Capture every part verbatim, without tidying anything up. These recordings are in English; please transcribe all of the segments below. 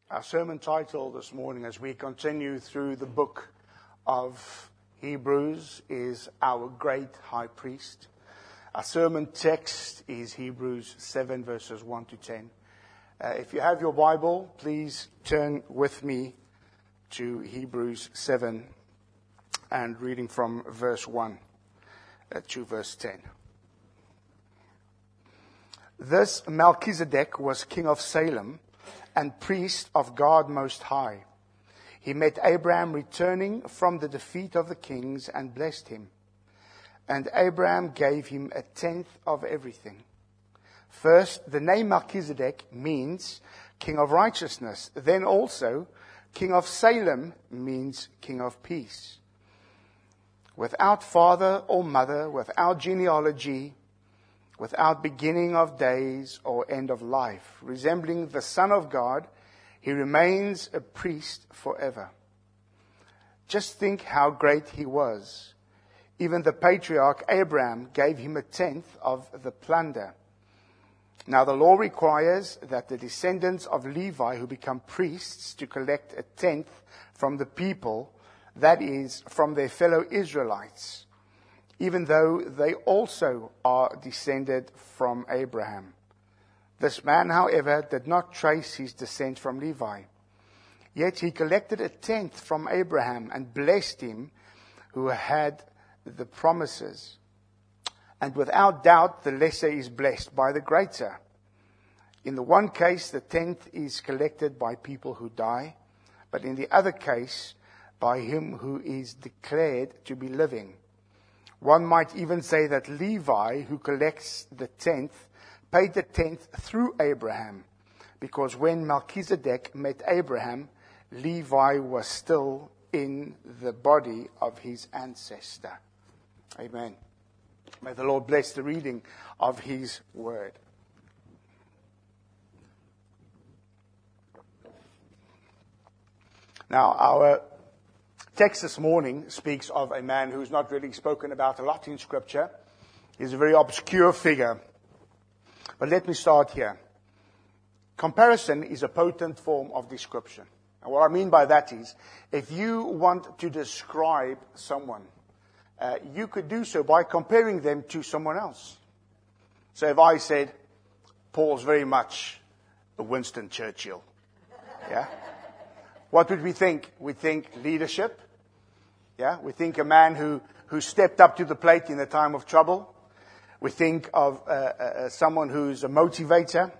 Our sermon title this morning as we continue through the book of Hebrews is Our Great High Priest. Our sermon text is Hebrews seven verses one to ten. Uh, if you have your Bible, please turn with me to Hebrews seven and reading from verse one uh, to verse ten. This Melchizedek was king of Salem and priest of God Most High. He met Abraham returning from the defeat of the kings and blessed him. And Abraham gave him a tenth of everything. First, the name Melchizedek means king of righteousness. Then also, king of Salem means king of peace. Without father or mother, without genealogy, without beginning of days or end of life, resembling the Son of God, he remains a priest forever. Just think how great he was. Even the patriarch Abraham gave him a tenth of the plunder. Now the law requires that the descendants of Levi who become priests to collect a tenth from the people, that is, from their fellow Israelites, even though they also are descended from Abraham. This man, however, did not trace his descent from Levi. Yet he collected a tenth from Abraham and blessed him who had the promises. And without doubt, the lesser is blessed by the greater. In the one case, the tenth is collected by people who die, but in the other case, by him who is declared to be living. One might even say that Levi, who collects the tenth, paid the tenth through Abraham, because when Melchizedek met Abraham, Levi was still in the body of his ancestor. Amen. May the Lord bless the reading of his word. Now, our text this morning speaks of a man who's not really spoken about a lot in Scripture. He's a very obscure figure. But let me start here. Comparison is a potent form of description. And what I mean by that is, if you want to describe someone, uh, you could do so by comparing them to someone else. So if I said, Paul's very much a Winston Churchill, yeah? What would we think? We think leadership. Yeah, we think a man who, who stepped up to the plate in a time of trouble. We think of uh, uh, someone who's a motivator.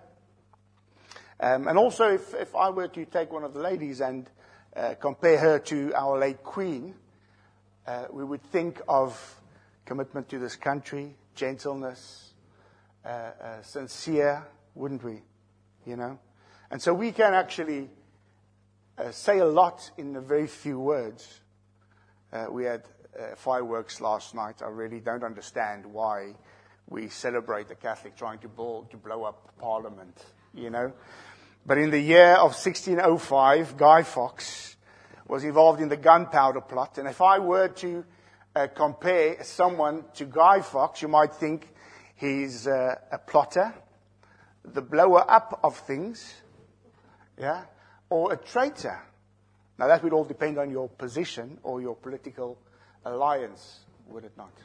Um, and also, if, if I were to take one of the ladies and uh, compare her to our late Queen, uh, we would think of commitment to this country, gentleness, uh, uh, sincere, wouldn't we? You know? And so we can actually uh, say a lot in a very few words. Uh, we had uh, fireworks last night. I really don't understand why we celebrate the Catholic trying to blow, to blow up Parliament, you know. But in the year of sixteen oh five, Guy Fawkes was involved in the gunpowder plot. And if I were to uh, compare someone to Guy Fawkes, you might think he's uh, a plotter, the blower up of things, yeah, or a traitor. Now, that would all depend on your position or your political alliance, would it not?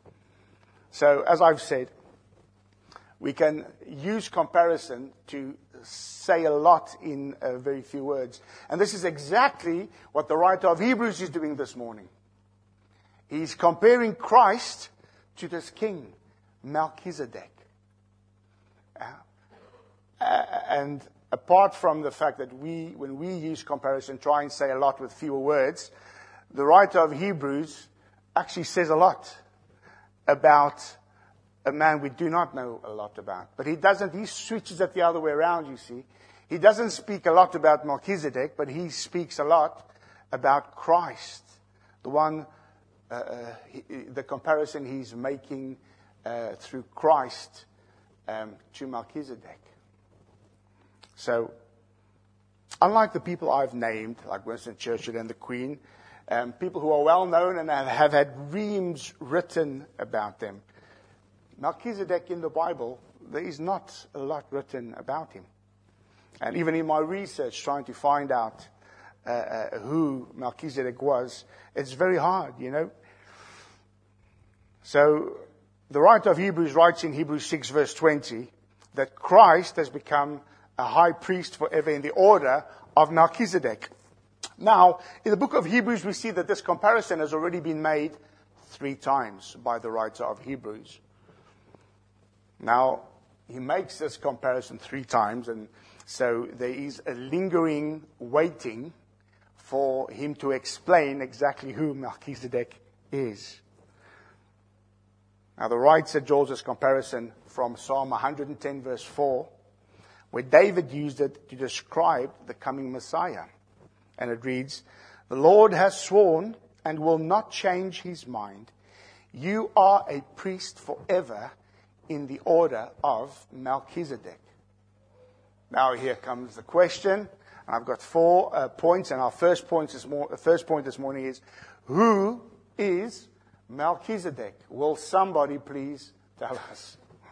So, as I've said, we can use comparison to say a lot in uh, very few words. And this is exactly what the writer of Hebrews is doing this morning. He's comparing Christ to this king, Melchizedek. Uh, uh, and apart from the fact that we, when we use comparison, try and say a lot with fewer words, the writer of Hebrews actually says a lot about a man we do not know a lot about. But he doesn't, he switches it the other way around, you see. He doesn't speak a lot about Melchizedek, but he speaks a lot about Christ. The one, uh, uh, he, the comparison he's making uh, through Christ um, to Melchizedek. So, unlike the people I've named, like Winston Churchill and the Queen, um, people who are well known and have, have had reams written about them, Melchizedek in the Bible, there is not a lot written about him. And even in my research, trying to find out uh, uh, who Melchizedek was, it's very hard, you know. So the writer of Hebrews writes in Hebrews six verse twenty that Christ has become a high priest forever in the order of Melchizedek. Now, in the book of Hebrews, we see that this comparison has already been made three times by the writer of Hebrews. Now, he makes this comparison three times, and so there is a lingering waiting for him to explain exactly who Melchizedek is. Now, the writer draws this comparison from Psalm one hundred ten, verse four, where David used it to describe the coming Messiah. And it reads, "The Lord has sworn and will not change his mind. You are a priest forever in the order of Melchizedek." Now here comes the question, and I've got four uh, points, and our first point this, mor- first point this morning is, who is Melchizedek? Will somebody please tell us?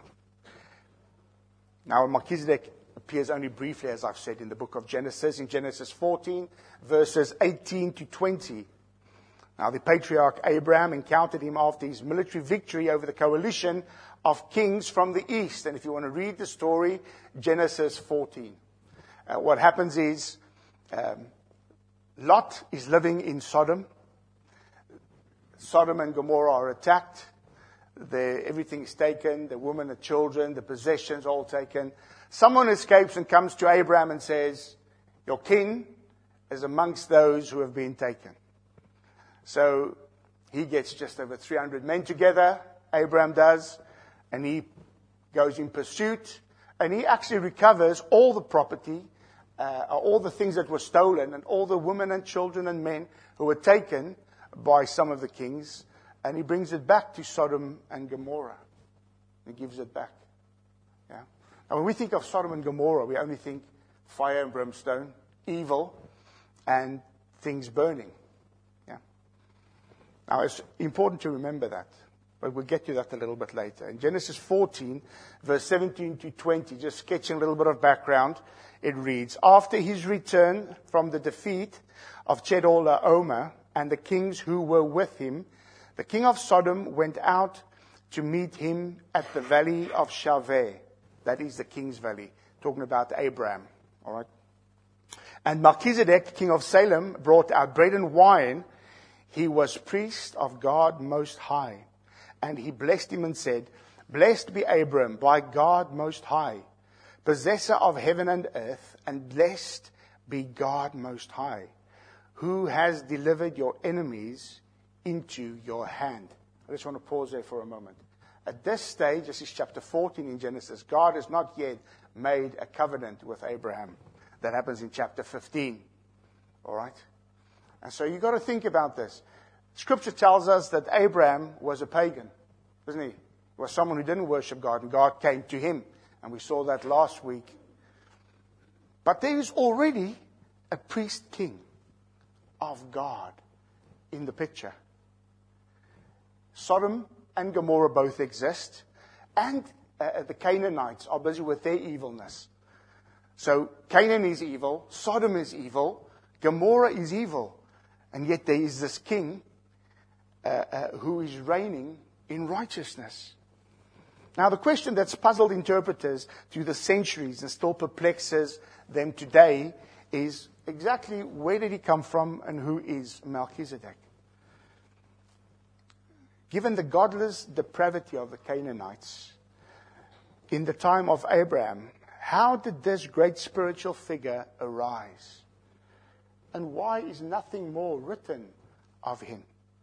Now Melchizedek appears only briefly, as I've said, in the book of Genesis, in Genesis fourteen, verses eighteen to twenty. Now, the patriarch Abraham encountered him after his military victory over the coalition of kings from the east. And if you want to read the story, Genesis fourteen. Uh, what happens is, um, Lot is living in Sodom. Sodom and Gomorrah are attacked. The, everything is taken. The women, the children, the possessions, all taken. Someone escapes and comes to Abraham and says, "Your king is amongst those who have been taken." So he gets just over three hundred men together, Abraham does, and he goes in pursuit, and he actually recovers all the property, uh, all the things that were stolen, and all the women and children and men who were taken by some of the kings, and he brings it back to Sodom and Gomorrah. He gives it back. Yeah. Now, when we think of Sodom and Gomorrah, we only think fire and brimstone, evil, and things burning. Yeah. Now, it's important to remember that, but we'll get to that a little bit later. In Genesis fourteen, verse seventeen to twenty, just sketching a little bit of background, it reads, "After his return from the defeat of Chedorlaomer and the kings who were with him, the king of Sodom went out to meet him at the valley of Shaveh." That is the king's valley, talking about Abraham. All right. "And Melchizedek, king of Salem, brought out bread and wine. He was priest of God Most High. And he blessed him and said, 'Blessed be Abram by God Most High, possessor of heaven and earth, and blessed be God Most High, who has delivered your enemies into your hand.'" I just want to pause there for a moment. At this stage, this is chapter fourteen in Genesis, God has not yet made a covenant with Abraham. That happens in chapter fifteen. All right? And so you've got to think about this. Scripture tells us that Abraham was a pagan, doesn't he? He was someone who didn't worship God, and God came to him. And we saw that last week. But there is already a priest king of God in the picture. Sodom and Gomorrah both exist, and uh, the Canaanites are busy with their evilness. So Canaan is evil, Sodom is evil, Gomorrah is evil, and yet there is this king uh, uh, who is reigning in righteousness. Now, the question that's puzzled interpreters through the centuries and still perplexes them today is exactly where did he come from and who is Melchizedek? Given the godless depravity of the Canaanites in the time of Abraham, how did this great spiritual figure arise? And why is nothing more written of him?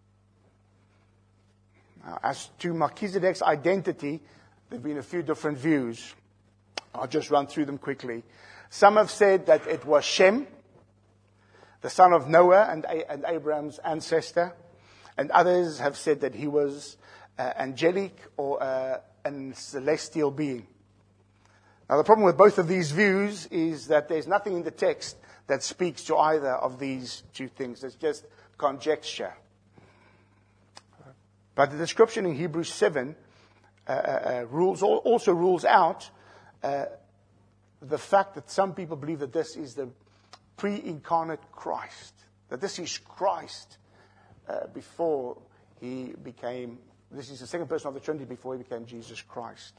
Now, as to Melchizedek's identity, there have been a few different views. I'll just run through them quickly. Some have said that it was Shem, the son of Noah and, and Abraham's ancestor. And others have said that he was uh, angelic or uh, a celestial being. Now, the problem with both of these views is that there's nothing in the text that speaks to either of these two things. It's just conjecture. But the description in Hebrews seven uh, uh, rules also rules out uh, the fact that some people believe that this is the pre-incarnate Christ, that this is Christ uh, before he became, this is the second person of the Trinity before he became Jesus Christ.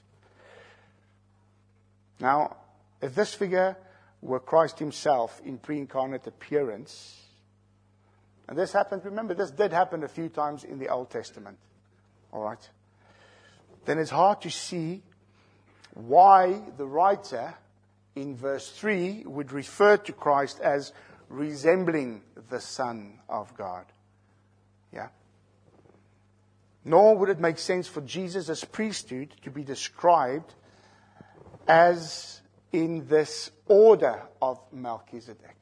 Now, if this figure were Christ himself in pre-incarnate appearance, and this happened, remember, this did happen a few times in the Old Testament, all right, then it's hard to see why the writer in verse three would refer to Christ as resembling the Son of God. Yeah? Nor would it make sense for Jesus' priesthood to be described as in this order of Melchizedek.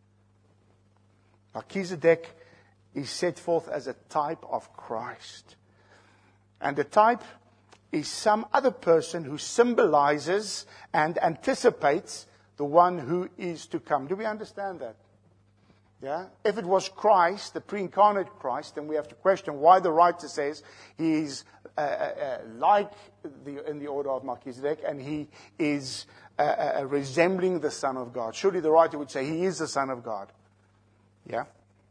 Melchizedek is set forth as a type of Christ. And the type is some other person who symbolizes and anticipates the one who is to come. Do we understand that? Yeah? If it was Christ, the pre-incarnate Christ, then we have to question why the writer says he is uh, uh, like the, in the order of Melchizedek, and he is uh, uh, resembling the Son of God. Surely the writer would say he is the Son of God. Yeah?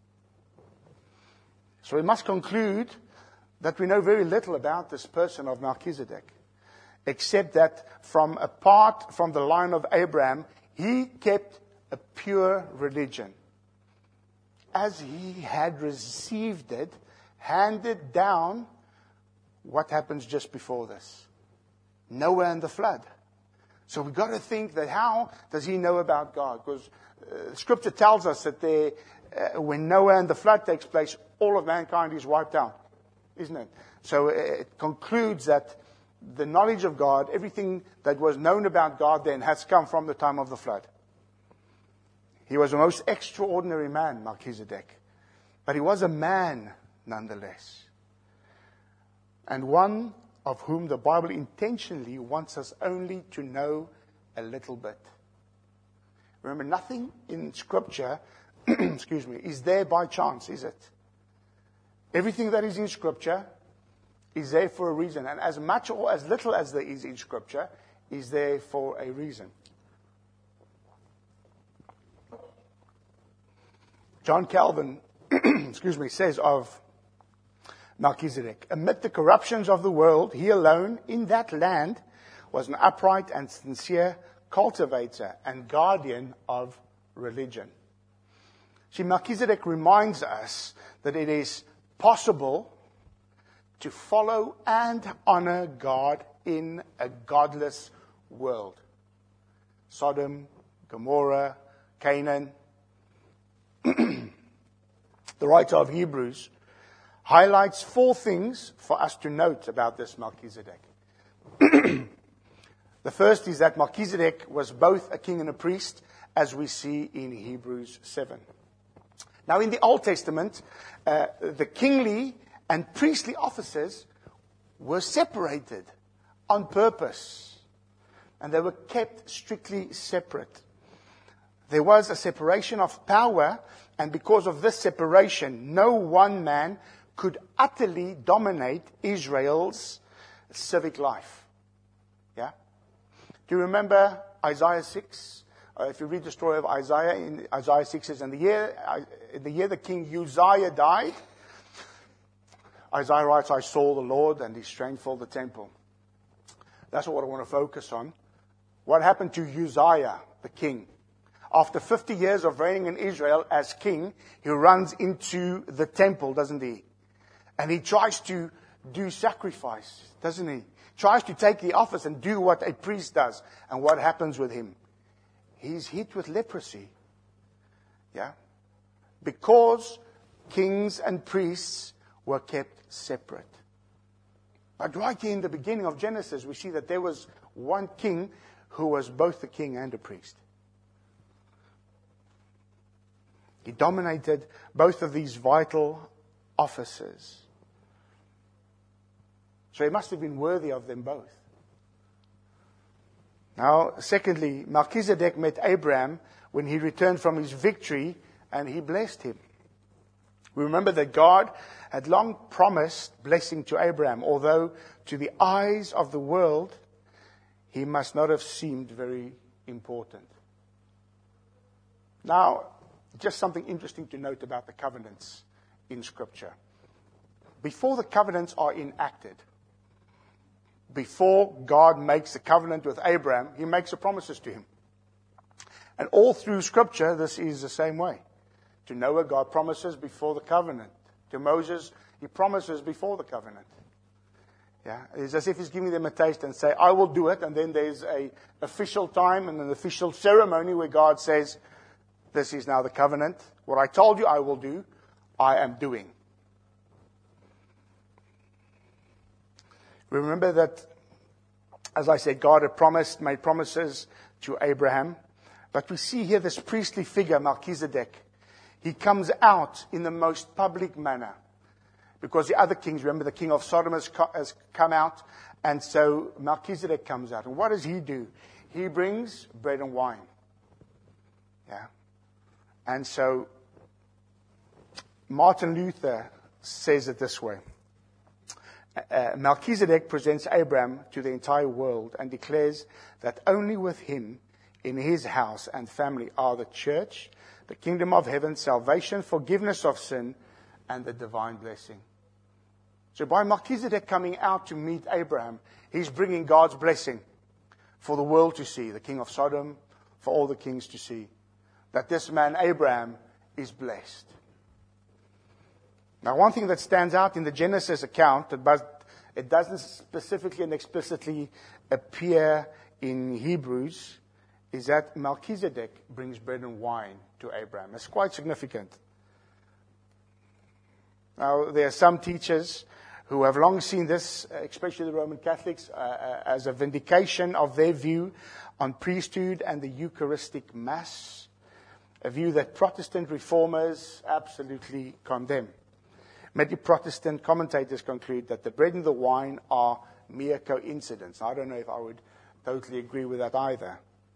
So we must conclude that we know very little about this person of Melchizedek, except that from apart from the line of Abraham, he kept a pure religion, as he had received it, handed down. What happens just before this? Noah and the flood. So we've got to think that how does he know about God? Because uh, Scripture tells us that there, uh, when Noah and the flood takes place, all of mankind is wiped out. Isn't it? So it concludes that the knowledge of God, everything that was known about God then, has come from the time of the flood. He was a most extraordinary man, Melchizedek. But he was a man nonetheless. And one of whom the Bible intentionally wants us only to know a little bit. Remember, nothing in Scripture, excuse me, is there by chance, is it? Everything that is in Scripture is there for a reason. And as much or as little as there is in Scripture is there for a reason. John Calvin, excuse me, says of Melchizedek, amid the corruptions of the world, he alone in that land was an upright and sincere cultivator and guardian of religion. See, Melchizedek reminds us that it is possible to follow and honor God in a godless world. Sodom, Gomorrah, Canaan. The writer of Hebrews highlights four things for us to note about this Melchizedek. The first is that Melchizedek was both a king and a priest, as we see in Hebrews seven. Now, in the Old Testament, uh, the kingly and priestly offices were separated on purpose, and they were kept strictly separate. There was a separation of power, and because of this separation, no one man could utterly dominate Israel's civic life. Yeah? Do you remember Isaiah six? Uh, if you read the story of Isaiah, in Isaiah six says, in the year, in the year the king Uzziah died, Isaiah writes, I saw the Lord and his strength filled the temple. That's what I want to focus on. What happened to Uzziah, the king? After fifty years of reigning in Israel as king, he runs into the temple, doesn't he? And he tries to do sacrifice, doesn't he? Tries to take the office and do what a priest does. And what happens with him? He's hit with leprosy. Yeah? Because kings and priests were kept separate. But right here in the beginning of Genesis, we see that there was one king who was both a king and a priest. He dominated both of these vital offices. So he must have been worthy of them both. Now, secondly, Melchizedek met Abraham when he returned from his victory, and he blessed him. We remember that God had long promised blessing to Abraham, although to the eyes of the world, he must not have seemed very important. Now, just something interesting to note about the covenants in Scripture. Before the covenants are enacted, before God makes a covenant with Abraham, he makes the promises to him. And all through Scripture, this is the same way. To Noah, God promises before the covenant. To Moses, he promises before the covenant. Yeah, it's as if he's giving them a taste and say, I will do it. And then there's a official time and an official ceremony where God says, this is now the covenant. What I told you I will do, I am doing. Remember that, as I said, God had promised, made promises to Abraham. But we see here this priestly figure, Melchizedek. He comes out in the most public manner. Because the other kings, remember the king of Sodom has, co- has come out. And so Melchizedek comes out. And what does he do? He brings bread and wine. Yeah. And so Martin Luther says it this way. Uh, Melchizedek presents Abraham to the entire world and declares that only with him in his house and family are the church, the kingdom of heaven, salvation, forgiveness of sin, and the divine blessing. So by Melchizedek coming out to meet Abraham, he's bringing God's blessing for the world to see, the king of Sodom, for all the kings to see, that this man Abraham is blessed. Now, one thing that stands out in the Genesis account, but it doesn't specifically and explicitly appear in Hebrews, is that Melchizedek brings bread and wine to Abraham. It's quite significant. Now, there are some teachers who have long seen this, especially the Roman Catholics, uh, as a vindication of their view on priesthood and the Eucharistic Mass, a view that Protestant reformers absolutely condemn. Many Protestant commentators conclude that the bread and the wine are mere coincidence. I don't know if I would totally agree with that either.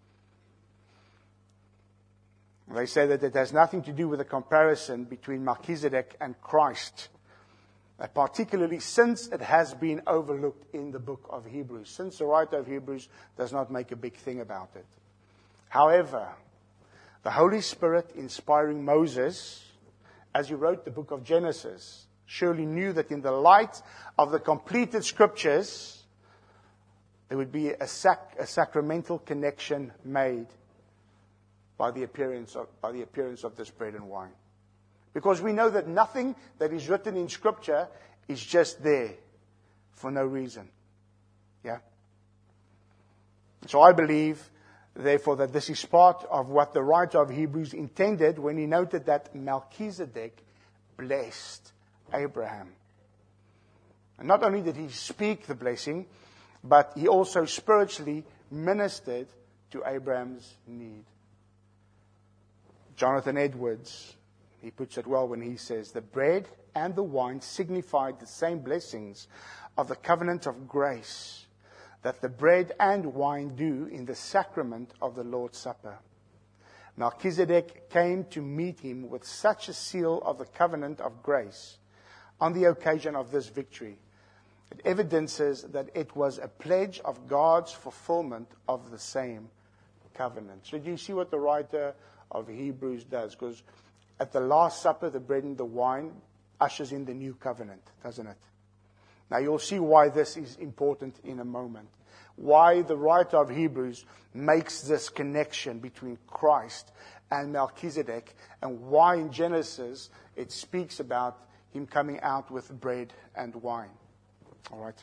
They say that it has nothing to do with the comparison between Melchizedek and Christ, uh, particularly since it has been overlooked in the book of Hebrews, since the writer of Hebrews does not make a big thing about it. However, the Holy Spirit inspiring Moses, as he wrote the book of Genesis, surely knew that in the light of the completed scriptures, there would be a, sac- a sacramental connection made by the appearance of, by the appearance of this bread and wine. Because we know that nothing that is written in Scripture is just there for no reason. Yeah? So I believe, therefore, that this is part of what the writer of Hebrews intended when he noted that Melchizedek blessed Abraham. And not only did he speak the blessing, but he also spiritually ministered to Abraham's need. Jonathan Edwards, he puts it well when he says, the bread and the wine signified the same blessings of the covenant of grace that the bread and wine do in the sacrament of the Lord's Supper. Melchizedek came to meet him with such a seal of the covenant of grace on the occasion of this victory. It evidences that it was a pledge of God's fulfillment of the same covenant. So do you see what the writer of Hebrews does? Because at the Last Supper, the bread and the wine ushers in the new covenant, doesn't it? Now you'll see why this is important in a moment. Why the writer of Hebrews makes this connection between Christ and Melchizedek, and why in Genesis it speaks about him coming out with bread and wine. All right.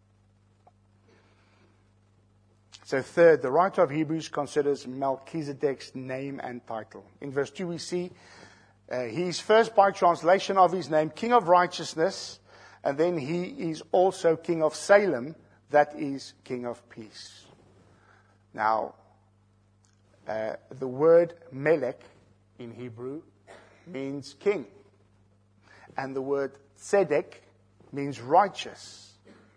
So third, the writer of Hebrews considers Melchizedek's name and title. In verse two we see uh, he is first by translation of his name King of Righteousness, and then he is also King of Salem, that is King of Peace. Now, uh, the word Melech in Hebrew means king. And the word Tzedek means righteous.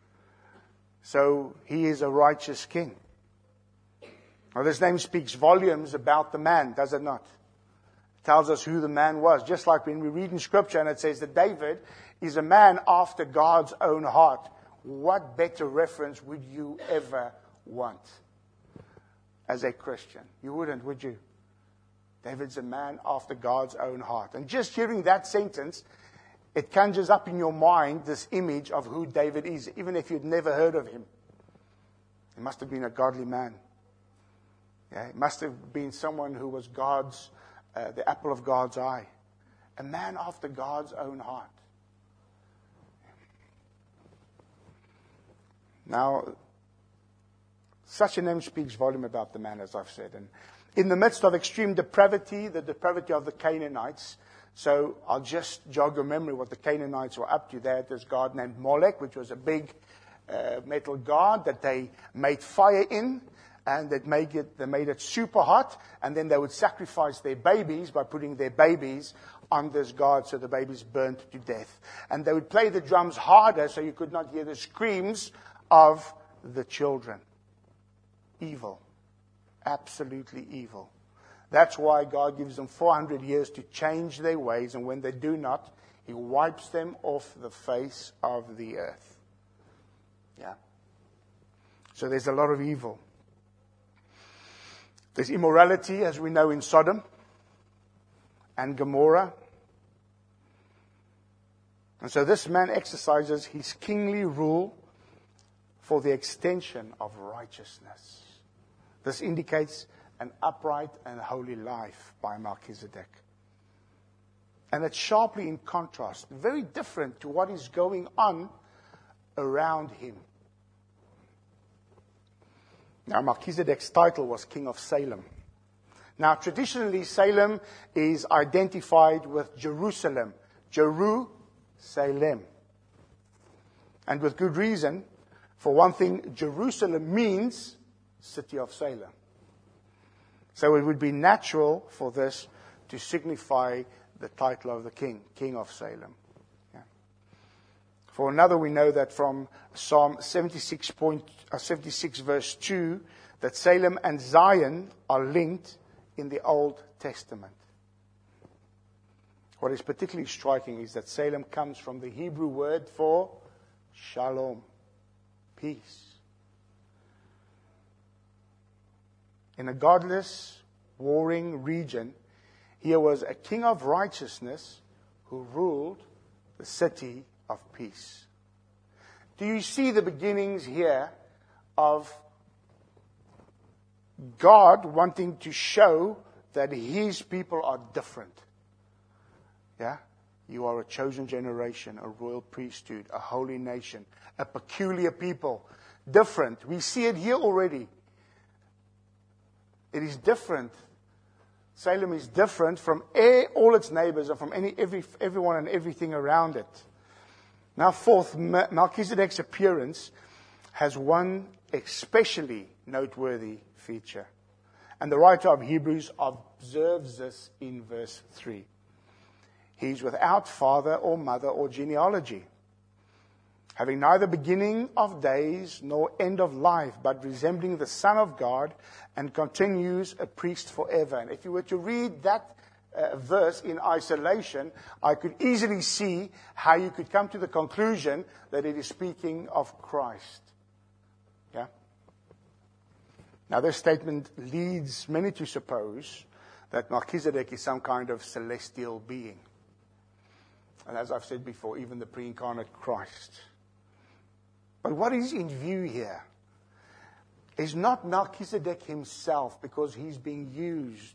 So he is a righteous king. Now this name speaks volumes about the man, does it not? It tells us who the man was. Just like when we read in Scripture and it says that David is a man after God's own heart. What better reference would you ever want? as a Christian. You wouldn't, would you? David's a man after God's own heart. And just hearing that sentence, it conjures up in your mind this image of who David is, even if you'd never heard of him. He must have been a godly man. Yeah, he must have been someone who was God's, uh, the apple of God's eye. A man after God's own heart. Now, such a name speaks volume about the man, as I've said. And in the midst of extreme depravity, the depravity of the Canaanites, so I'll just jog your memory what the Canaanites were up to. They had this god named Molech, which was a big uh, metal god that they made fire in, and that made it, they made it super hot, and then they would sacrifice their babies by putting their babies on this god, so the babies burnt to death. And they would play the drums harder so you could not hear the screams of the children. Evil. Absolutely evil. That's why God gives them four hundred years to change their ways, and when they do not, He wipes them off the face of the earth. Yeah. So there's a lot of evil. There's immorality, as we know, in Sodom and Gomorrah. And so this man exercises his kingly rule for the extension of righteousness. This indicates an upright and holy life by Melchizedek. And it's sharply in contrast, very different to what is going on around him. Now, Melchizedek's title was King of Salem. Now, traditionally, Salem is identified with Jerusalem. Jeru-Salem. And with good reason. For one thing, Jerusalem means city of Salem. So it would be natural for this to signify the title of the king, King of Salem. Yeah. For another, we know that from Psalm seventy-six, point, uh, seventy-six verse two, that Salem and Zion are linked in the Old Testament. What is particularly striking is that Salem comes from the Hebrew word for shalom, peace. In a godless, warring region, here was a king of righteousness who ruled the city of peace. Do you see the beginnings here of God wanting to show that His people are different? Yeah? You are a chosen generation, a royal priesthood, a holy nation, a peculiar people. Different. We see it here already. It is different. Salem is different from all its neighbors and from any, every, everyone and everything around it. Now, fourth, Melchizedek's appearance has one especially noteworthy feature. And the writer of Hebrews observes this in verse three. He's without father or mother or genealogy, having neither beginning of days nor end of life, but resembling the Son of God, and continues a priest forever. And if you were to read that uh, verse in isolation, I could easily see how you could come to the conclusion that it is speaking of Christ. Yeah? Now, this statement leads many to suppose that Melchizedek is some kind of celestial being. And as I've said before, even the pre-incarnate Christ. But what is in view here is not Melchizedek himself, because he's being used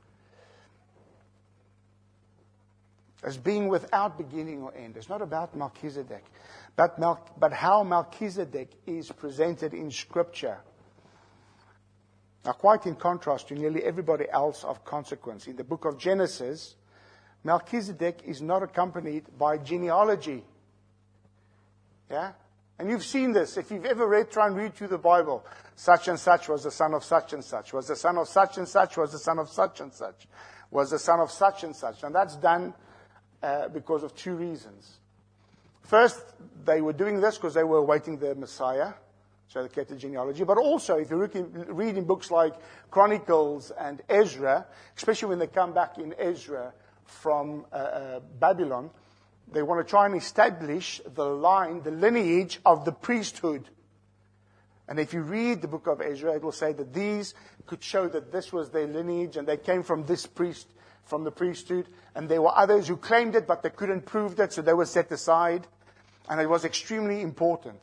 as being without beginning or end. It's not about Melchizedek, but, Mel- but how Melchizedek is presented in Scripture. Now, quite in contrast to nearly everybody else of consequence, in the book of Genesis, Melchizedek is not accompanied by genealogy. Yeah? And you've seen this. If you've ever read, try and read through the Bible. Such and such was the son of such and such. Was the son of such and such. Was the son of such and such. Was the son of such and such. And that's done uh, because of two reasons. First, they were doing this because they were awaiting the Messiah. So they kept the genealogy. But also, if you look in, read in books like Chronicles and Ezra, especially when they come back in Ezra from uh, uh, Babylon, they want to try and establish the line, the lineage of the priesthood. And if you read the book of Ezra, it will say that these could show that this was their lineage and they came from this priest, from the priesthood. And there were others who claimed it, but they couldn't prove that, so they were set aside. And it was extremely important.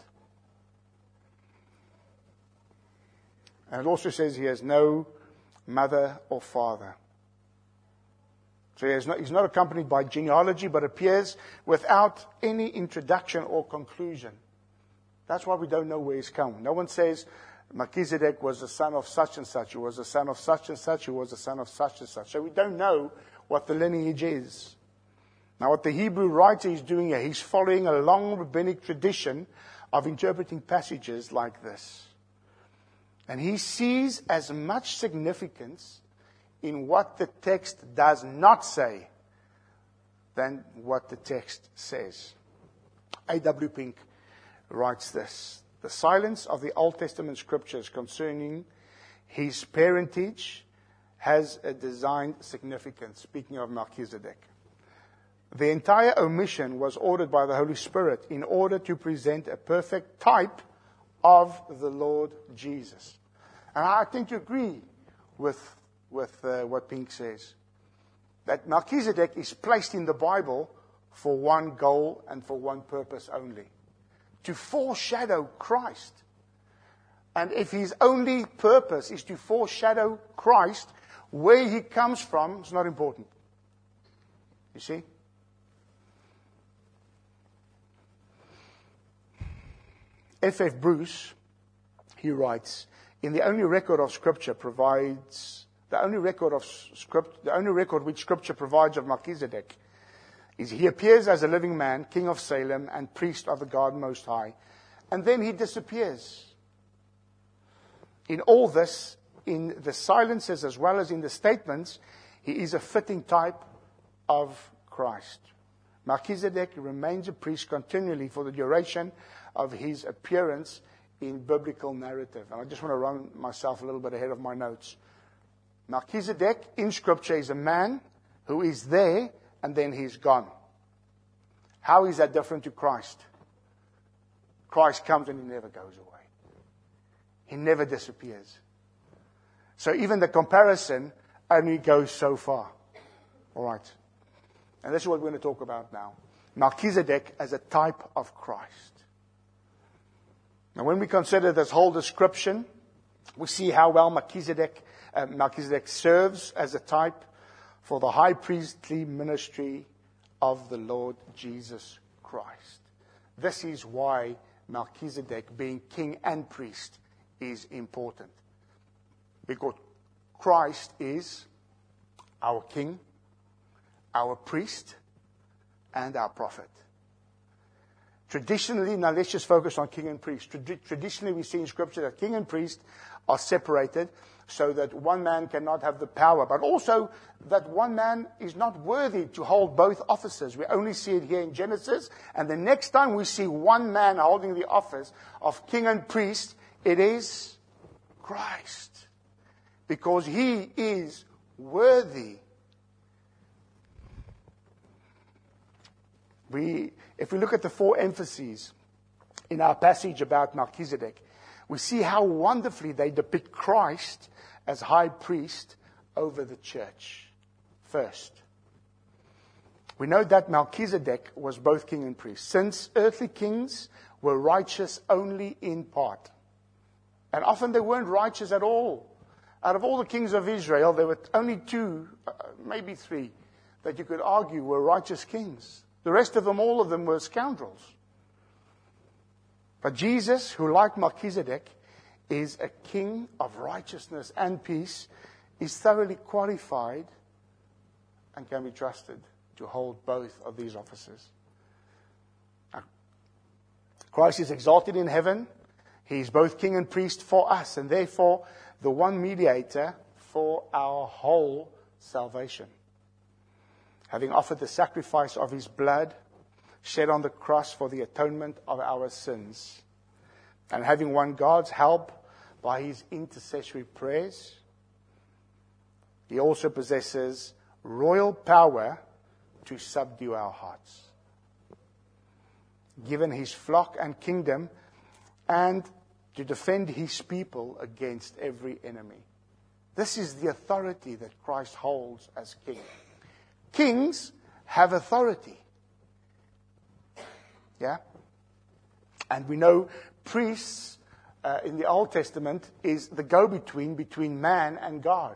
And it also says he has no mother or father. So he is not, he's not accompanied by genealogy, but appears without any introduction or conclusion. That's why we don't know where he's come. No one says Melchizedek was the son of such and such, who was the son of such and such, who was the son of such and such. So we don't know what the lineage is. Now what the Hebrew writer is doing here, he's following a long rabbinic tradition of interpreting passages like this. And he sees as much significance in what the text does not say than what the text says. A W Pink writes this: the silence of the Old Testament scriptures concerning his parentage has a designed significance, speaking of Melchizedek. The entire omission was ordered by the Holy Spirit in order to present a perfect type of the Lord Jesus. And I tend to agree with, with uh, what Pink says, that Melchizedek is placed in the Bible for one goal and for one purpose only: to foreshadow Christ. And if his only purpose is to foreshadow Christ, where he comes from is not important. You see? F F Bruce, he writes, in the only record of Scripture provides, the only record of script, the only record which Scripture provides of Melchizedek is he appears as a living man, king of Salem and priest of the God Most High, and then he disappears. In all this, in the silences as well as in the statements, he is a fitting type of Christ. Melchizedek remains a priest continually for the duration of his appearance in biblical narrative. And I just want to run myself a little bit ahead of my notes. Melchizedek in Scripture is a man who is there and then he's gone. How is that different to Christ? Christ comes and he never goes away. He never disappears. So even the comparison only goes so far. All right. And this is what we're going to talk about now. Melchizedek as a type of Christ. Now, when we consider this whole description, we see how well Melchizedek, uh, Melchizedek serves as a type for the high priestly ministry of the Lord Jesus Christ. This is why Melchizedek, being king and priest, is important. Because Christ is our king, our priest, and our prophet. Traditionally, now let's just focus on king and priest. Trad- traditionally, we see in Scripture that king and priest are separated so that one man cannot have the power, but also that one man is not worthy to hold both offices. We only see it here in Genesis, and the next time we see one man holding the office of king and priest, it is Christ, because he is worthy. We, if we look at the four emphases in our passage about Melchizedek, we see how wonderfully they depict Christ as high priest over the church. First, we know that Melchizedek was both king and priest, since earthly kings were righteous only in part. And often they weren't righteous at all. Out of all the kings of Israel, there were only two, uh, maybe three, that you could argue were righteous kings. The rest of them, all of them, were scoundrels. But Jesus, who like Melchizedek, is a king of righteousness and peace, is thoroughly qualified and can be trusted to hold both of these offices. Now, Christ is exalted in heaven. He is both king and priest for us, and therefore the one mediator for our whole salvation. Having offered the sacrifice of his blood shed on the cross for the atonement of our sins, and having won God's help by his intercessory prayers, he also possesses royal power to subdue our hearts. Given his flock and kingdom, and to defend his people against every enemy. This is the authority that Christ holds as king. Kings have authority. Yeah? And we know priests uh, in the Old Testament is the go-between between man and God.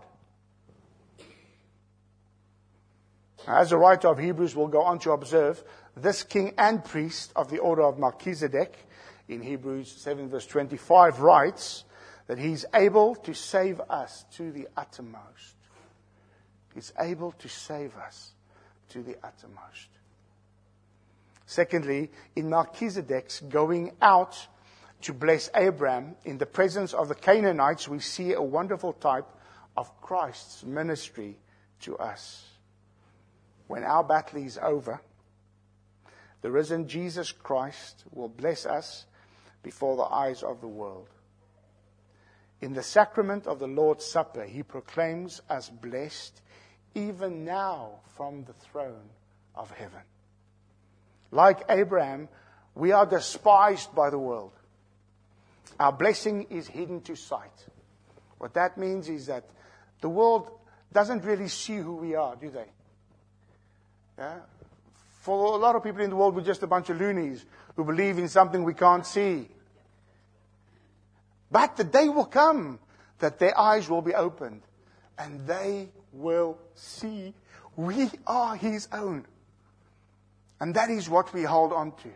As the writer of Hebrews will go on to observe, this king and priest of the order of Melchizedek, in Hebrews seven verse twenty-five, writes that he's able to save us to the uttermost. He's able to save us to the uttermost. Secondly, in Melchizedek's going out to bless Abraham in the presence of the Canaanites, we see a wonderful type of Christ's ministry to us. When our battle is over, the risen Jesus Christ will bless us before the eyes of the world. In the sacrament of the Lord's Supper, he proclaims us blessed even now from the throne of heaven. Like Abraham, we are despised by the world. Our blessing is hidden to sight. What that means is that the world doesn't really see who we are, do they? Yeah? For a lot of people in the world, we're just a bunch of loonies who believe in something we can't see. But the day will come that their eyes will be opened and they will see we are his own. And that is what we hold on to.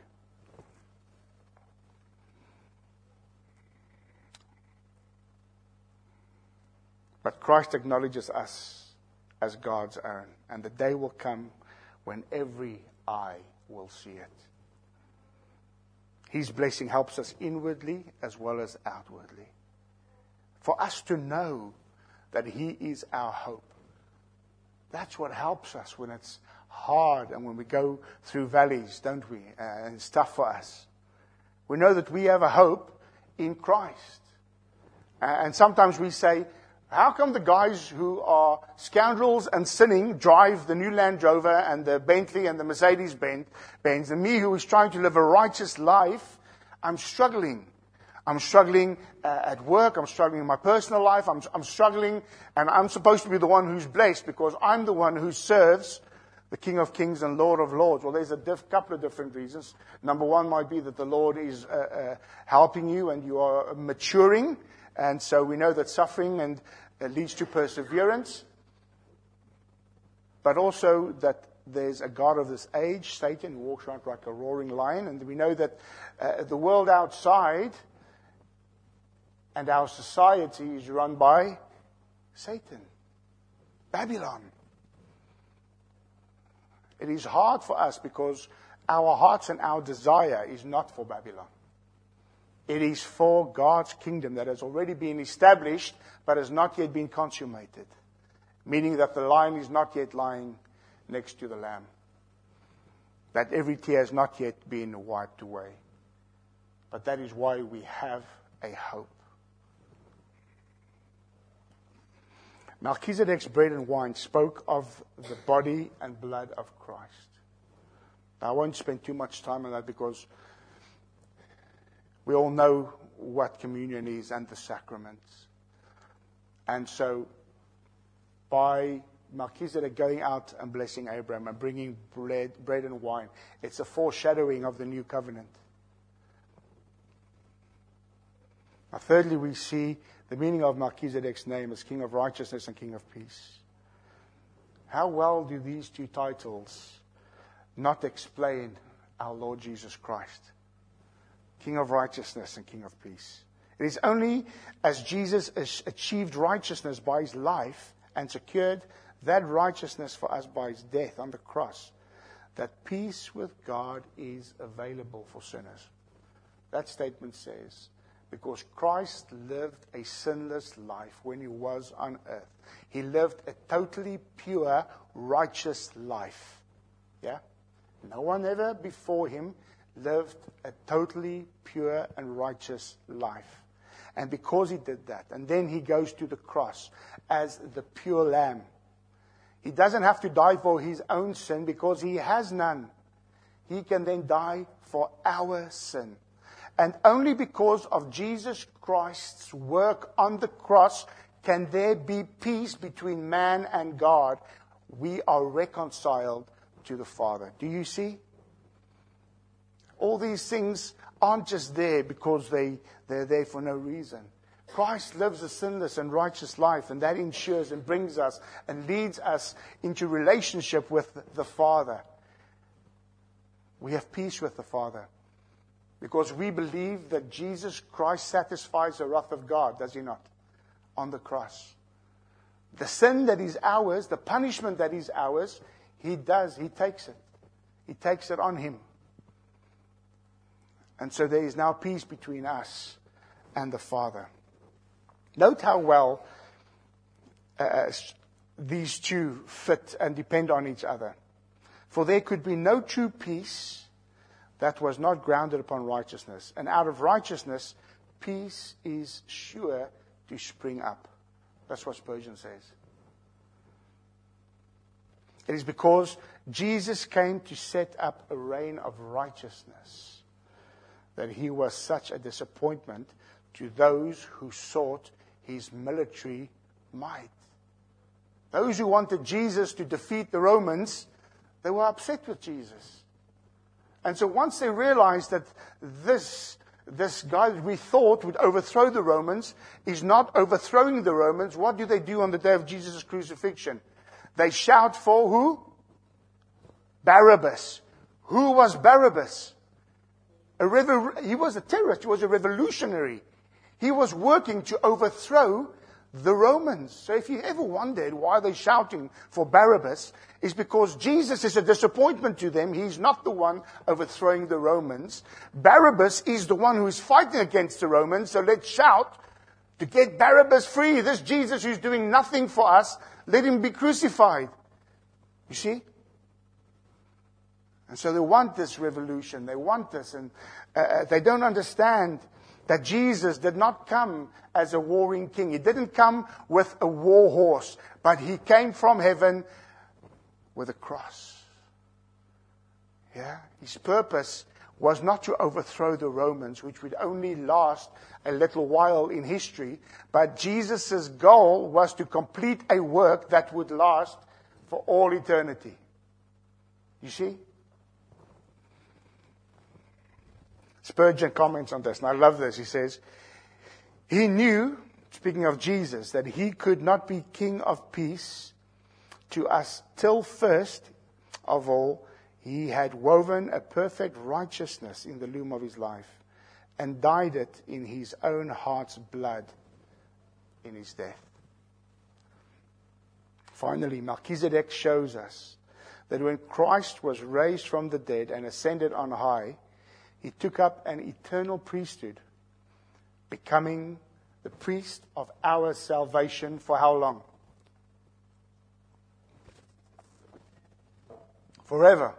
But Christ acknowledges us as God's own. And the day will come when every eye will see it. His blessing helps us inwardly as well as outwardly. For us to know that he is our hope. That's what helps us when it's hard and when we go through valleys, don't we? Uh, and it's tough for us. We know that we have a hope in Christ. Uh, and sometimes we say, how come the guys who are scoundrels and sinning drive the new Land Rover and the Bentley and the Mercedes Benz, and me who is trying to live a righteous life, I'm struggling. I'm struggling uh, at work. I'm struggling in my personal life. I'm, I'm struggling, and I'm supposed to be the one who's blessed because I'm the one who serves the King of Kings and Lord of Lords. Well, there's a diff- couple of different reasons. Number one might be that the Lord is uh, uh, helping you and you are maturing. And so we know that suffering and uh, leads to perseverance. But also that there's a God of this age, Satan, who walks around like a roaring lion. And we know that uh, the world outside and our society is run by Satan, Babylon. It is hard for us because our hearts and our desire is not for Babylon. It is for God's kingdom that has already been established but has not yet been consummated. Meaning that the lion is not yet lying next to the lamb. That every tear has not yet been wiped away. But that is why we have a hope. Melchizedek's bread and wine spoke of the body and blood of Christ. Now, I won't spend too much time on that because we all know what communion is and the sacraments. And so, by Melchizedek going out and blessing Abraham and bringing bread, bread and wine, it's a foreshadowing of the new covenant. Now, thirdly, we see the meaning of Melchizedek's name as King of Righteousness and King of Peace. How well do these two titles not explain our Lord Jesus Christ? King of Righteousness and King of Peace. It is only as Jesus achieved righteousness by his life and secured that righteousness for us by his death on the cross that peace with God is available for sinners. That statement says, because Christ lived a sinless life when he was on earth. He lived a totally pure, righteous life. Yeah? No one ever before him lived a totally pure and righteous life. And because he did that, and then he goes to the cross as the pure lamb. He doesn't have to die for his own sin because he has none. He can then die for our sin. And only because of Jesus Christ's work on the cross can there be peace between man and God. We are reconciled to the Father. Do you see? All these things aren't just there because they, they're there for no reason. Christ lives a sinless and righteous life, and that ensures and brings us and leads us into relationship with the Father. We have peace with the Father because we believe that Jesus Christ satisfies the wrath of God, does he not? On the cross. The sin that is ours, the punishment that is ours, he does, he takes it. He takes it on him. And so there is now peace between us and the Father. Note how well uh, these two fit and depend on each other. For there could be no true peace that was not grounded upon righteousness. And out of righteousness, peace is sure to spring up. That's what Spurgeon says. It is because Jesus came to set up a reign of righteousness that he was such a disappointment to those who sought his military might. Those who wanted Jesus to defeat the Romans, they were upset with Jesus. And so once they realized that this, this guy that we thought would overthrow the Romans is not overthrowing the Romans, what do they do on the day of Jesus' crucifixion? They shout for who? Barabbas. Who was Barabbas? A revo- he was a terrorist. He was a revolutionary. He was working to overthrow the Romans. So if you ever wondered why they're shouting for Barabbas, it's because Jesus is a disappointment to them. He's not the one overthrowing the Romans. Barabbas is the one who is fighting against the Romans. So let's shout to get Barabbas free. This Jesus who's doing nothing for us, let him be crucified. You see? And so they want this revolution. They want this. And uh, they don't understand that Jesus did not come as a warring king. He didn't come with a war horse, but he came from heaven with a cross. Yeah? His purpose was not to overthrow the Romans, which would only last a little while in history, but Jesus' goal was to complete a work that would last for all eternity. You see? Spurgeon comments on this, and I love this. He says, he knew, speaking of Jesus, that he could not be King of peace to us till first of all he had woven a perfect righteousness in the loom of his life and dyed it in his own heart's blood in his death. Finally, Melchizedek shows us that when Christ was raised from the dead and ascended on high, he took up an eternal priesthood, becoming the priest of our salvation for how long? Forever.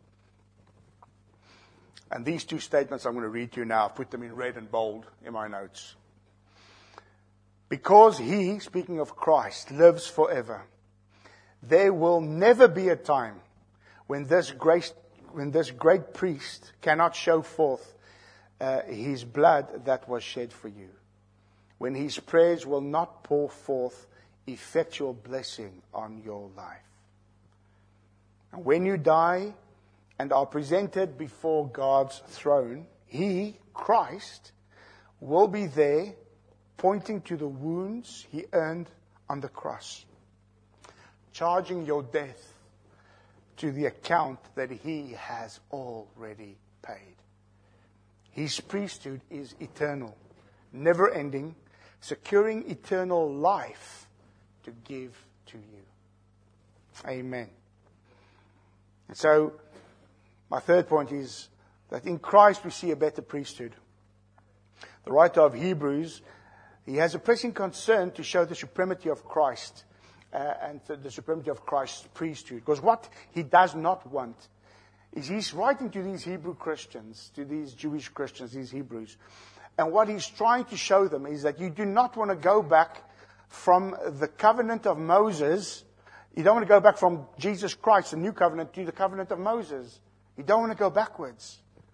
And these two statements I'm going to read to you now. I've put them in red and bold in my notes. Because he, speaking of Christ, lives forever, there will never be a time when this great when this great priest cannot show forth uh, his blood that was shed for you, when his prayers will not pour forth effectual blessing on your life. And when you die and are presented before God's throne, he, Christ, will be there pointing to the wounds he earned on the cross, charging your death to the account that he has already paid. His priesthood is eternal, never ending, securing eternal life to give to you. Amen. And so, my third point is that in Christ we see a better priesthood. The writer of Hebrews, he has a pressing concern to show the supremacy of Christ uh, and the supremacy of Christ's priesthood. Because what he does not want is he's writing to these Hebrew Christians, to these Jewish Christians, these Hebrews. And what he's trying to show them is that you do not want to go back from the covenant of Moses. You don't want to go back from Jesus Christ, the new covenant, to the covenant of Moses. You don't want to go backwards.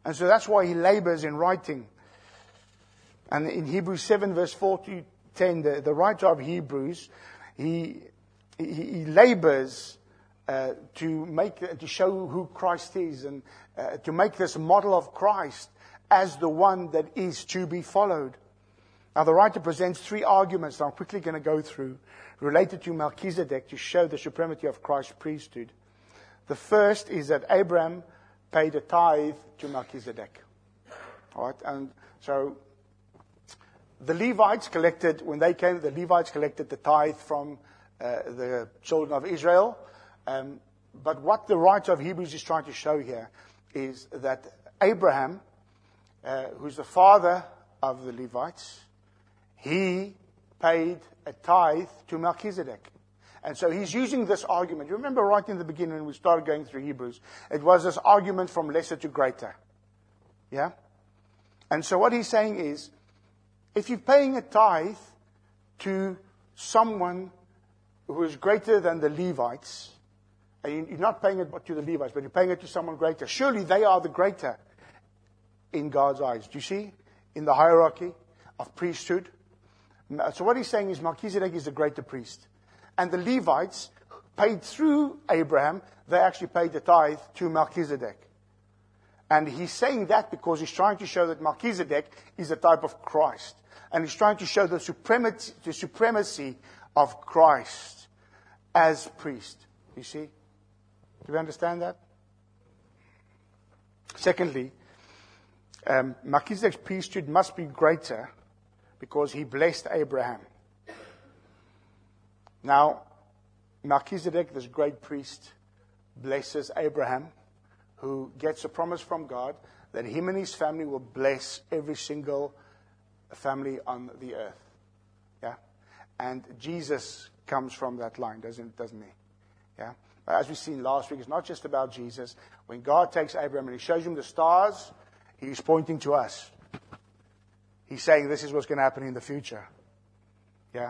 And so that's why he labors in writing. And in Hebrews seven, verse four to ten, the, the writer of Hebrews, he, he, he labors uh, to make, to show who Christ is, and uh, to make this model of Christ as the one that is to be followed. Now, the writer presents three arguments that I'm quickly going to go through related to Melchizedek to show the supremacy of Christ's priesthood. The first is that Abraham paid a tithe to Melchizedek. All right, and so the Levites collected, when they came, the Levites collected the tithe from uh, the children of Israel. Um, but what the writer of Hebrews is trying to show here is that Abraham, uh, who's the father of the Levites, he paid a tithe to Melchizedek. And so he's using this argument. You remember right in the beginning when we started going through Hebrews, it was this argument from lesser to greater. Yeah? And so what he's saying is, if you're paying a tithe to someone who is greater than the Levites, and you're not paying it to the Levites, but you're paying it to someone greater, surely they are the greater in God's eyes. Do you see? In the hierarchy of priesthood. So what he's saying is Melchizedek is the greater priest. And the Levites paid through Abraham, they actually paid the tithe to Melchizedek. And he's saying that because he's trying to show that Melchizedek is a type of Christ. And he's trying to show the supremacy, the supremacy of Christ as priest. You see? Do you understand that? Secondly, um, Melchizedek's priesthood must be greater because he blessed Abraham. Now, Melchizedek, this great priest, blesses Abraham, who gets a promise from God that him and his family will bless every single family on the earth. Yeah? And Jesus comes from that line, doesn't, doesn't he? Yeah? But as we've seen last week, it's not just about Jesus. When God takes Abraham and he shows him the stars, he's pointing to us. He's saying this is what's going to happen in the future. Yeah?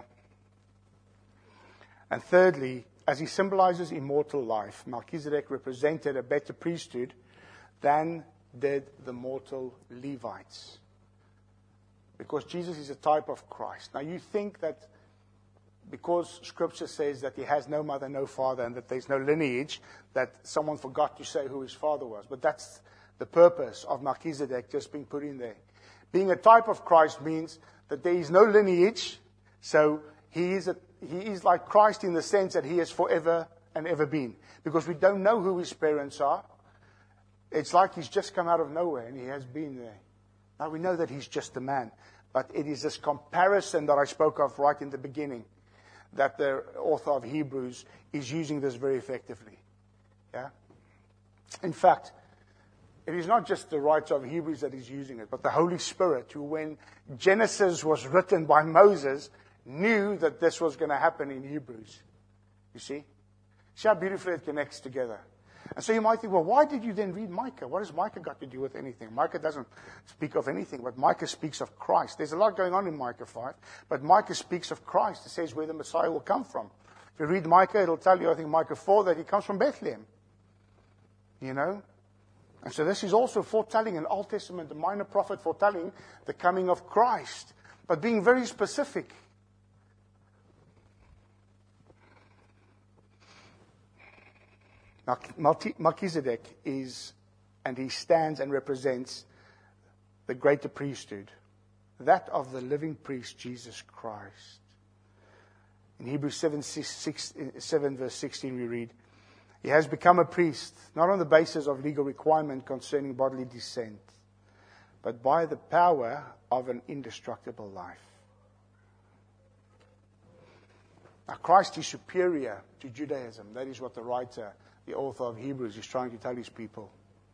And thirdly, as he symbolizes immortal life, Melchizedek represented a better priesthood than did the mortal Levites. Because Jesus is a type of Christ. Now you think that because Scripture says that he has no mother, no father, and that there's no lineage, that someone forgot to say who his father was. But that's the purpose of Melchizedek just being put in there. Being a type of Christ means that there is no lineage, so he is a He is like Christ in the sense that he has forever and ever been. Because we don't know who his parents are. It's like he's just come out of nowhere and he has been there. Now we know that he's just a man. But it is this comparison that I spoke of right in the beginning that the author of Hebrews is using this very effectively. Yeah. In fact, it is not just the writer of Hebrews that is using it, but the Holy Spirit, who when Genesis was written by Moses, knew that this was going to happen in Hebrews. You see? See how beautifully it connects together. And so you might think, well, why did you then read Micah? What has Micah got to do with anything? Micah doesn't speak of anything, but Micah speaks of Christ. There's a lot going on in Micah five, but Micah speaks of Christ. It says where the Messiah will come from. If you read Micah, it'll tell you, I think, Micah four, that he comes from Bethlehem. You know? And so this is also foretelling an Old Testament, a minor prophet foretelling the coming of Christ, but being very specific. Melchizedek is, and he stands and represents the greater priesthood, that of the living priest, Jesus Christ. In Hebrews seven, six, seven verse sixteen we read, he has become a priest, not on the basis of legal requirement concerning bodily descent, but by the power of an indestructible life. Now Christ is superior to Judaism. That is what the writer, the author of Hebrews, is trying to tell his people.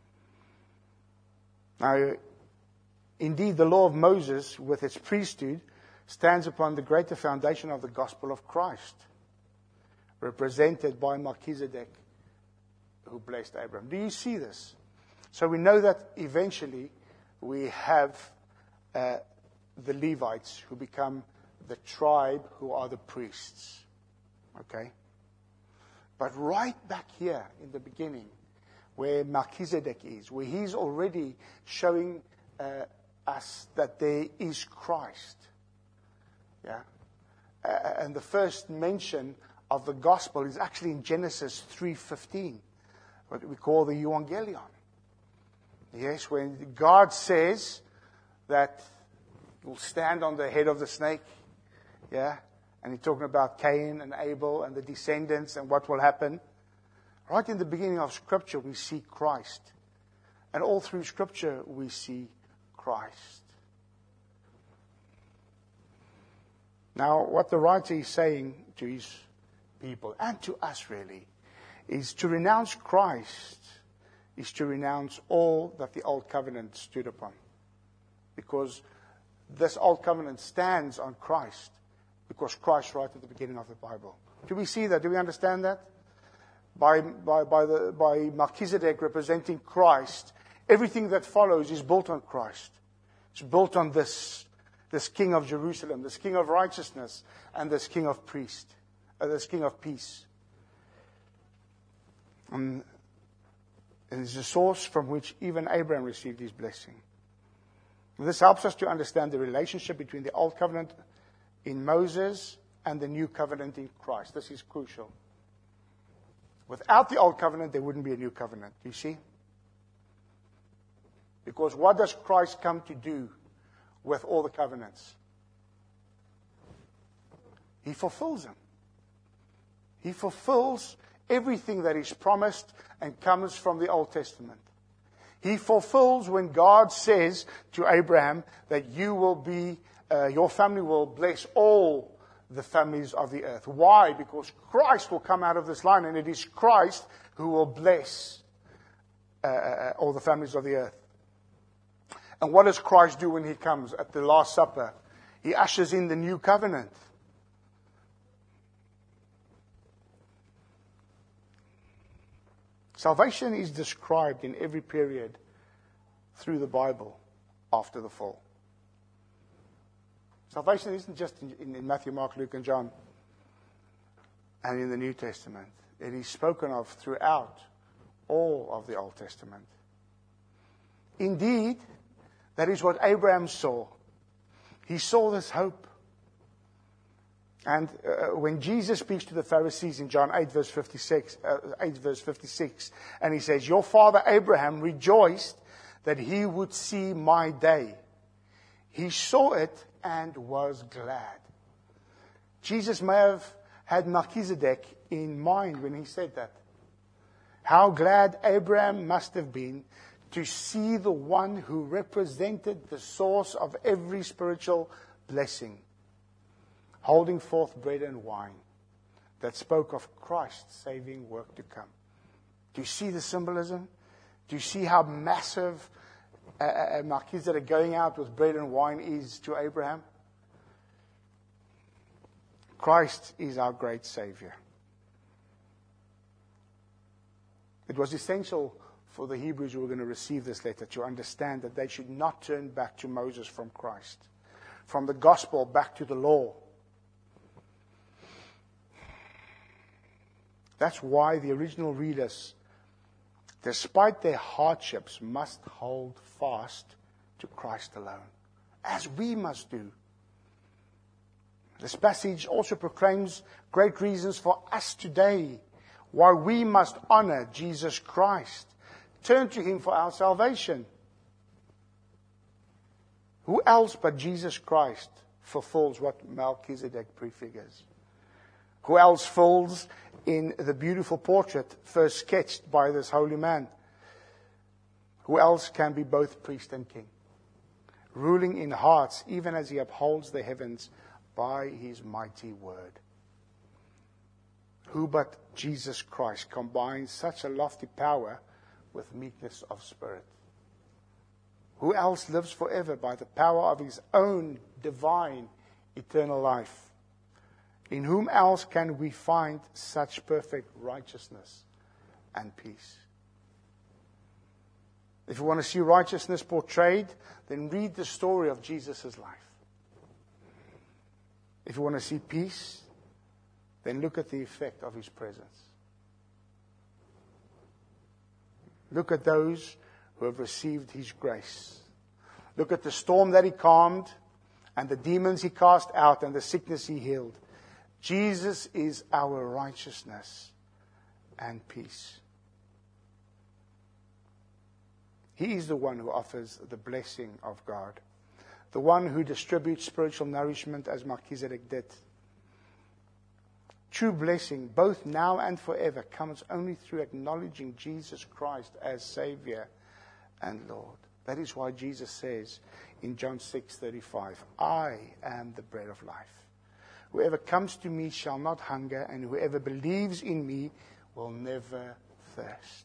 Now, indeed, the law of Moses, with its priesthood, stands upon the greater foundation of the gospel of Christ, represented by Melchizedek, who blessed Abraham. Do you see this? So we know that eventually we have uh, the Levites who become the tribe who are the priests. Okay? But right back here in the beginning, where Melchizedek is, where he's already showing uh, us that there is Christ. Yeah, uh, and the first mention of the gospel is actually in Genesis three fifteen, what we call the Evangelion. Yes, when God says that you'll stand on the head of the snake, yeah, and he's talking about Cain and Abel and the descendants and what will happen. Right in the beginning of Scripture, we see Christ. And all through Scripture, we see Christ. Now, what the writer is saying to his people, and to us really, is to renounce Christ, is to renounce all that the Old Covenant stood upon. Because this Old Covenant stands on Christ, because Christ right at the beginning of the Bible. Do we see that? Do we understand that? By, by, by, the, by Melchizedek representing Christ, everything that follows is built on Christ. It's built on this, this King of Jerusalem, this King of righteousness, and this King of priest, uh, this King of peace. And it is the source from which even Abraham received his blessing. And this helps us to understand the relationship between the Old Covenant in Moses and the New Covenant in Christ. This is crucial. Without the Old Covenant, there wouldn't be a New Covenant. You see? Because what does Christ come to do with all the covenants? He fulfills them. He fulfills everything that is promised and comes from the Old Testament. He fulfills when God says to Abraham that you will be, uh, your family will bless all the families of the earth. Why? Because Christ will come out of this line, and it is Christ who will bless uh, all the families of the earth. And what does Christ do when he comes at the Last Supper? He ushers in the new covenant. Salvation is described in every period through the Bible after the fall. Salvation isn't just in, in Matthew, Mark, Luke, and John, and in the New Testament. It is spoken of throughout all of the Old Testament. Indeed, that is what Abraham saw. He saw this hope. And uh, when Jesus speaks to the Pharisees in John eight, verse fifty-six, uh, eight, verse fifty-six, and he says, "Your father Abraham rejoiced that he would see my day. He saw it and was glad." Jesus may have had Melchizedek in mind when he said that. How glad Abraham must have been to see the one who represented the source of every spiritual blessing, holding forth bread and wine that spoke of Christ's saving work to come. Do you see the symbolism? Do you see how massive uh, uh, Melchizedek going out with bread and wine is to Abraham? Christ is our great Savior. It was essential for the Hebrews who were going to receive this letter to understand that they should not turn back to Moses from Christ, from the gospel back to the law. That's why the original readers, despite their hardships, must hold fast to Christ alone, as we must do. This passage also proclaims great reasons for us today why we must honor Jesus Christ. Turn to him for our salvation. Who else but Jesus Christ fulfills what Melchizedek prefigures? Who else fills in the beautiful portrait first sketched by this holy man? Who else can be both priest and king, ruling in hearts even as he upholds the heavens by his mighty word? Who but Jesus Christ combines such a lofty power with meekness of spirit? Who else lives forever by the power of his own divine eternal life? In whom else can we find such perfect righteousness and peace? If you want to see righteousness portrayed, then read the story of Jesus' life. If you want to see peace, then look at the effect of his presence. Look at those who have received his grace. Look at the storm that he calmed, and the demons he cast out, and the sickness he healed. Jesus is our righteousness and peace. He is the one who offers the blessing of God, the one who distributes spiritual nourishment as Melchizedek did. True blessing, both now and forever, comes only through acknowledging Jesus Christ as Savior and Lord. That is why Jesus says in John six thirty-five, I am the bread of life. Whoever comes to me shall not hunger, and whoever believes in me will never thirst.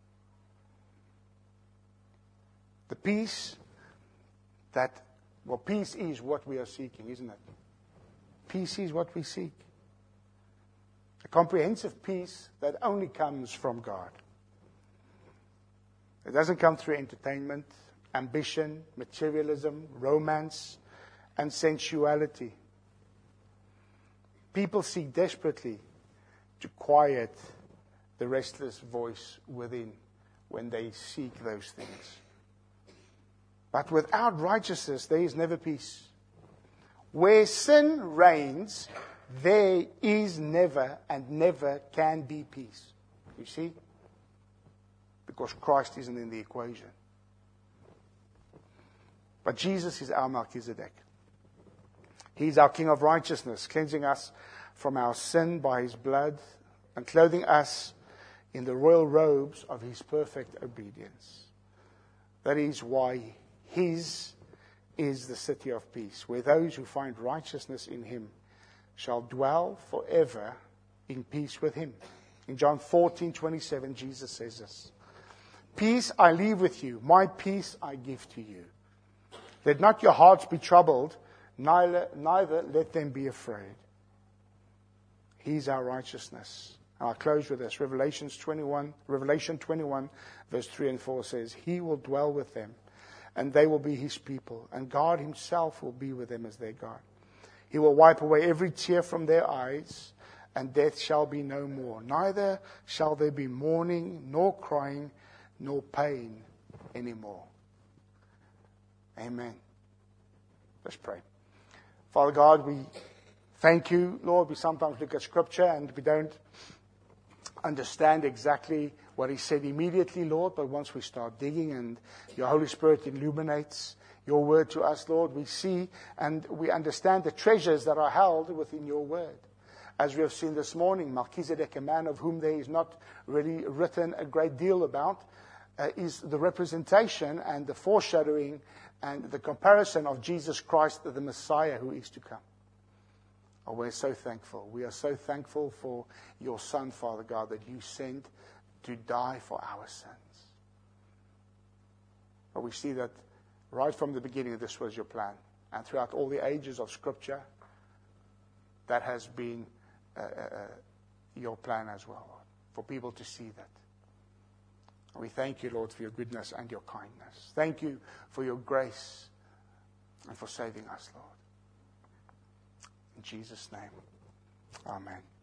The peace that, well, peace is what we are seeking, isn't it? Peace is what we seek. A comprehensive peace that only comes from God. It doesn't come through entertainment, ambition, materialism, romance, and sensuality. People seek desperately to quiet the restless voice within when they seek those things. But without righteousness, there is never peace. Where sin reigns, there is never and never can be peace. You see? Because Christ isn't in the equation. But Jesus is our Melchizedek. He's our King of righteousness, cleansing us from our sin by his blood and clothing us in the royal robes of his perfect obedience. That is why his is the city of peace, where those who find righteousness in him shall dwell forever in peace with him. In John fourteen twenty-seven, Jesus says this, Peace I leave with you, my peace I give to you. Let not your hearts be troubled, neither, neither let them be afraid. He's our righteousness. And I'll close with this. Revelations twenty-one, Revelation twenty-one, verse three and four says, He will dwell with them, and they will be his people, and God himself will be with them as their God. He will wipe away every tear from their eyes, and death shall be no more. Neither shall there be mourning, nor crying, nor pain anymore. Amen. Let's pray. Father God, we thank you, Lord. We sometimes look at Scripture and we don't understand exactly what he said immediately, Lord, but once we start digging and your Holy Spirit illuminates your word to us, Lord, we see and we understand the treasures that are held within your word. As we have seen this morning, Melchizedek, a man of whom there is not really written a great deal about, uh, is the representation and the foreshadowing and the comparison of Jesus Christ, the Messiah who is to come. Oh, we're so thankful. We are so thankful for your Son, Father God, that you sent to die for our sins. But we see that right from the beginning, this was your plan. And throughout all the ages of Scripture, that has been uh, uh, your plan as well, Lord, for people to see that. And we thank you, Lord, for your goodness and your kindness. Thank you for your grace and for saving us, Lord. In Jesus' name, amen.